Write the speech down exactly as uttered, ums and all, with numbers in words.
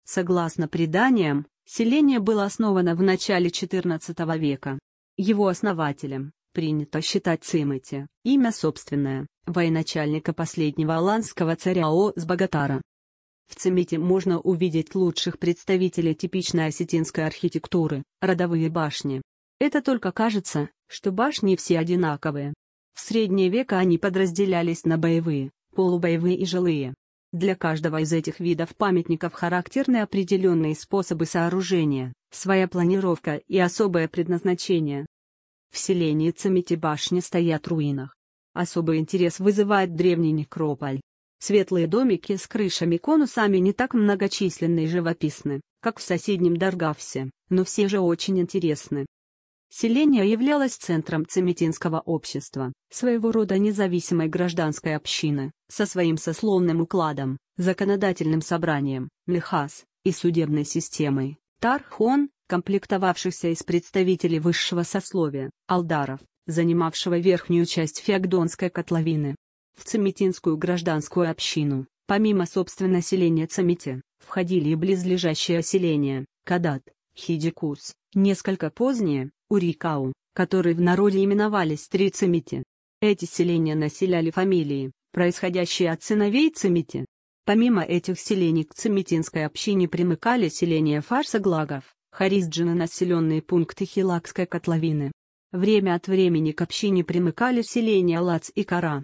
Согласно преданиям, селение было основано в начале четырнадцатого века. Его основателем принято считать Цимити, имя собственное, военачальника последнего аланского царя Озбагатара. В Цимите можно увидеть лучших представителей типичной осетинской архитектуры, родовые башни. Это только кажется, что башни все одинаковые. В средние века они подразделялись на боевые, полубоевые и жилые. Для каждого из этих видов памятников характерны определенные способы сооружения, своя планировка и особое предназначение. В селении Цимити башни стоят в руинах. Особый интерес вызывает древний некрополь. Светлые домики с крышами-конусами не так многочисленны и живописны, как в соседнем Даргавсе, но все же очень интересны. Селение являлось центром цимитинского общества, своего рода независимой гражданской общины, со своим сословным укладом, законодательным собранием, лихас, и судебной системой, тархон, комплектовавшихся из представителей высшего сословия, алдаров, занимавшего верхнюю часть феогдонской котловины. В цимитинскую гражданскую общину, помимо собственно селения Цимити, входили и близлежащие селения, Кадат, Хидикус, несколько позднее, Урикау, которые в народе именовались Три Цимити. Эти селения населяли фамилии, происходящие от сыновей Цимити. Помимо этих селений к цимитинской общине примыкали селения Фарсаглагов, Харизджины, населенные пункты Хилакской котловины. Время от времени к общине примыкали селения Лац и Кара.